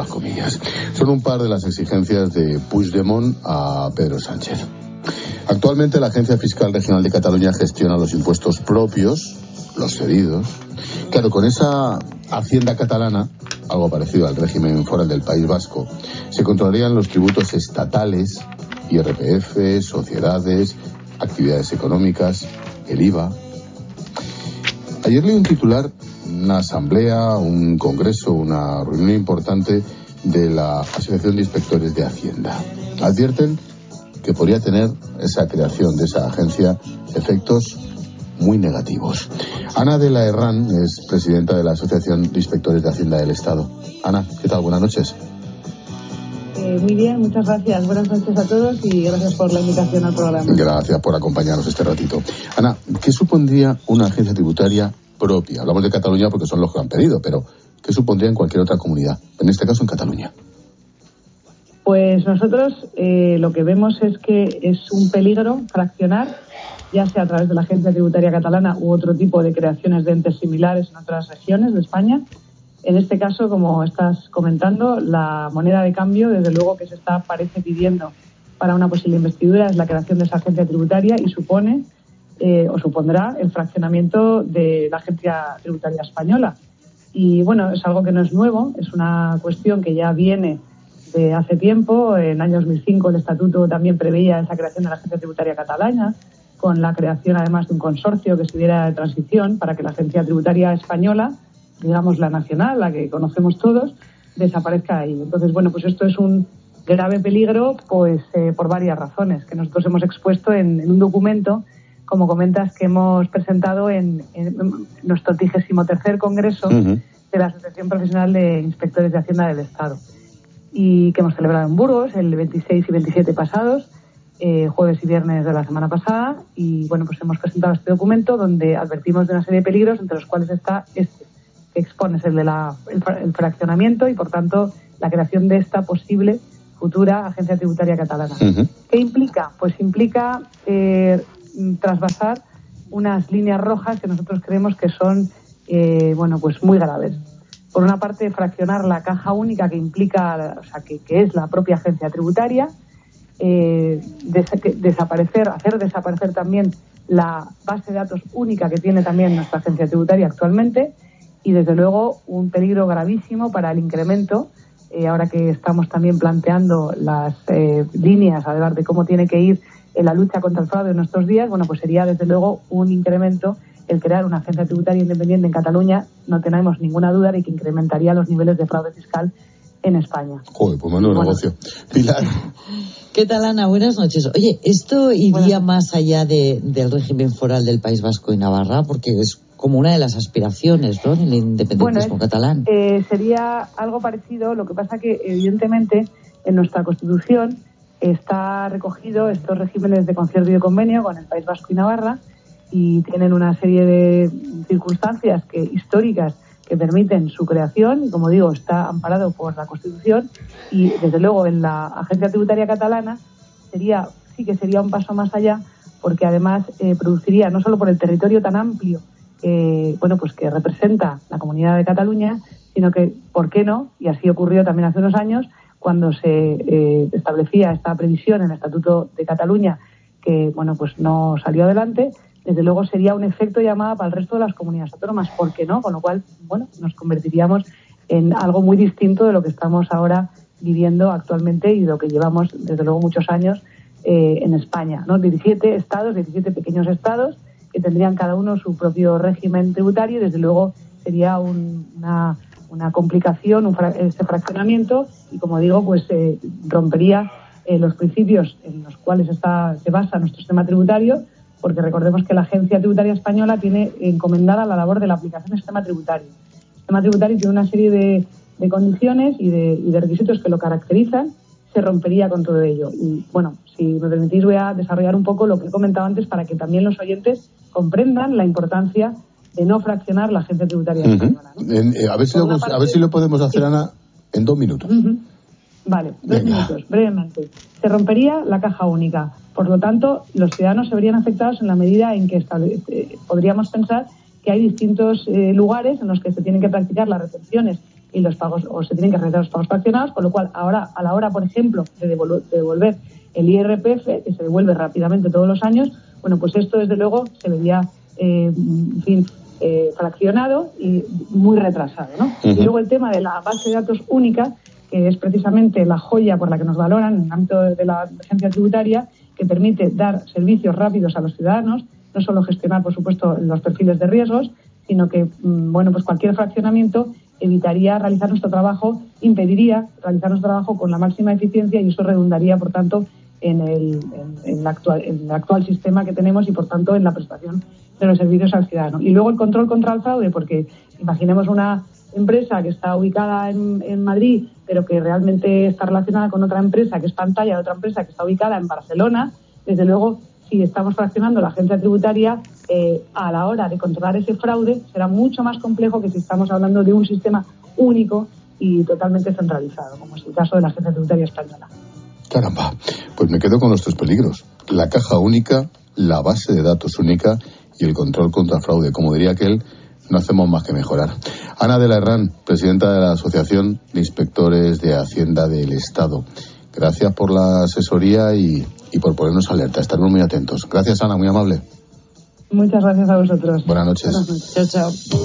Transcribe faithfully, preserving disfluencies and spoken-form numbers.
las comillas. Son un par de las exigencias de Puigdemont a Pedro Sánchez. Actualmente la Agencia Fiscal Regional de Cataluña gestiona los impuestos propios, los cedidos. Claro, con esa hacienda catalana, algo parecido al régimen foral del País Vasco, se controlarían los tributos estatales, I R P F, sociedades, actividades económicas, el I V A. Ayer leí un titular, una asamblea, un congreso, una reunión importante de la Asociación de Inspectores de Hacienda. Advierten que podría tener esa creación de esa agencia efectos muy negativos. Ana de la Herrán es presidenta de la Asociación de Inspectores de Hacienda del Estado. Ana, ¿qué tal? Buenas noches. Eh, muy bien, muchas gracias. Buenas noches a todos y gracias por la invitación al programa. Gracias por acompañarnos este ratito. Ana, ¿qué supondría una agencia tributaria propia? Hablamos de Cataluña porque son los que han pedido, pero ¿qué supondría en cualquier otra comunidad? En este caso en Cataluña. Pues nosotros eh, lo que vemos es que es un peligro fraccionar, ya sea a través de la Agencia Tributaria Catalana u otro tipo de creaciones de entes similares en otras regiones de España. En este caso, como estás comentando, la moneda de cambio, desde luego que se está, parece, pidiendo para una posible investidura es la creación de esa agencia tributaria y supone eh, o supondrá el fraccionamiento de la Agencia Tributaria Española. Y bueno, es algo que no es nuevo, es una cuestión que ya viene de hace tiempo. En el año dos mil cinco el Estatuto también preveía esa creación de la Agencia Tributaria Catalana, con la creación además de un consorcio que estuviera de transición para que la Agencia Tributaria Española, digamos la nacional, la que conocemos todos, desaparezca ahí. Entonces, bueno, pues esto es un grave peligro pues eh, por varias razones que nosotros hemos expuesto en, en un documento, como comentas, que hemos presentado en, en nuestro trigésimo tercer congreso uh-huh. de la Asociación Profesional de Inspectores de Hacienda del Estado, y que hemos celebrado en Burgos el veintiséis y veintisiete pasados, eh, jueves y viernes de la semana pasada. Y bueno, pues hemos presentado este documento donde advertimos de una serie de peligros, entre los cuales está este, que expones el de la, el, el fraccionamiento y por tanto la creación de esta posible futura agencia tributaria catalana. Uh-huh. ¿Qué implica? Pues implica eh, trasvasar unas líneas rojas que nosotros creemos que son eh, bueno, pues muy graves. Por una parte, fraccionar la caja única que implica, o sea, que, que es la propia agencia tributaria, eh, des, que, desaparecer, hacer desaparecer también la base de datos única que tiene también nuestra agencia tributaria actualmente, y desde luego un peligro gravísimo para el incremento, eh, ahora que estamos también planteando las eh, líneas, además de cómo tiene que ir en la lucha contra el fraude en nuestros días. Bueno, pues sería desde luego un incremento el crear una agencia tributaria independiente en Cataluña. No tenemos ninguna duda de que incrementaría los niveles de fraude fiscal en España. Joder, pues menudo bueno. negocio. Pilar. ¿Qué tal, Ana? Buenas noches. Oye, ¿esto iría bueno. más allá de, del régimen foral del País Vasco y Navarra? Porque es como una de las aspiraciones, ¿no?, del independentismo bueno, es, catalán. Eh, sería algo parecido. Lo que pasa que, evidentemente, en nuestra Constitución está recogido estos regímenes de concierto y de convenio con el País Vasco y Navarra, y tienen una serie de circunstancias que, históricas que permiten su creación, y como digo, está amparado por la Constitución. Y desde luego en la Agencia Tributaria Catalana sería, sí que sería un paso más allá, porque además eh, produciría, no solo por el territorio tan amplio eh, bueno, pues que representa la Comunidad de Cataluña, sino que, ¿por qué no? Y así ocurrió también hace unos años, cuando se eh, establecía esta previsión en el Estatuto de Cataluña, que bueno, pues no salió adelante. Desde luego sería un efecto llamada para el resto de las comunidades autónomas, ¿por qué no? Con lo cual, bueno, nos convertiríamos en algo muy distinto de lo que estamos ahora viviendo actualmente y de lo que llevamos desde luego muchos años eh, en España, ¿no? diecisiete estados, diecisiete pequeños estados que tendrían cada uno su propio régimen tributario, y desde luego sería un, una, una complicación un fra- este fraccionamiento, y como digo, pues eh, rompería eh, los principios en los cuales está, se basa nuestro sistema tributario, porque recordemos que la Agencia Tributaria Española tiene encomendada la labor de la aplicación del sistema tributario. El sistema tributario tiene una serie de, de condiciones y de, y de requisitos que lo caracterizan. Se rompería con todo ello. Y bueno, si me permitís, voy a desarrollar un poco lo que he comentado antes para que también los oyentes comprendan la importancia de no fraccionar la Agencia Tributaria uh-huh. Española, ¿no? En, eh, a, ver si lo, parte, a ver si lo podemos hacer, sí. Ana, en dos minutos. Uh-huh. Vale, dos Venga. minutos, brevemente. Se rompería la caja única. Por lo tanto, los ciudadanos se verían afectados en la medida en que estable, eh, podríamos pensar que hay distintos eh, lugares en los que se tienen que practicar las retenciones y los pagos, o se tienen que realizar los pagos fraccionados, con lo cual ahora, a la hora, por ejemplo, de devolver, de devolver el I R P F, que se devuelve rápidamente todos los años, bueno, pues esto desde luego se vería, eh, en fin, eh, fraccionado y muy retrasado, ¿no? Uh-huh. Y luego el tema de la base de datos única, que es precisamente la joya por la que nos valoran en el ámbito de la agencia tributaria, que permite dar servicios rápidos a los ciudadanos, no solo gestionar, por supuesto, los perfiles de riesgos, sino que, bueno, pues cualquier fraccionamiento evitaría realizar nuestro trabajo, impediría realizar nuestro trabajo con la máxima eficiencia y eso redundaría, por tanto, en el, en, en el, actual, en el actual sistema que tenemos y, por tanto, en la prestación de los servicios al ciudadano. Y luego el control contra el fraude, porque imaginemos una empresa que está ubicada en, en Madrid, pero que realmente está relacionada con otra empresa que es pantalla de otra empresa que está ubicada en Barcelona. Desde luego, si estamos fraccionando la agencia tributaria, eh, a la hora de controlar ese fraude será mucho más complejo que si estamos hablando de un sistema único y totalmente centralizado, como es el caso de la agencia tributaria española. Caramba, pues me quedo con los tres peligros: la caja única, la base de datos única y el control contra fraude. Como diría aquel, no hacemos más que mejorar. Ana de la Herrán, presidenta de la Asociación de Inspectores de Hacienda del Estado. Gracias por la asesoría y, y por ponernos alerta. Estaremos muy atentos. Gracias, Ana, muy amable. Muchas gracias a vosotros. Buenas noches. Buenas noches. Chao, chao.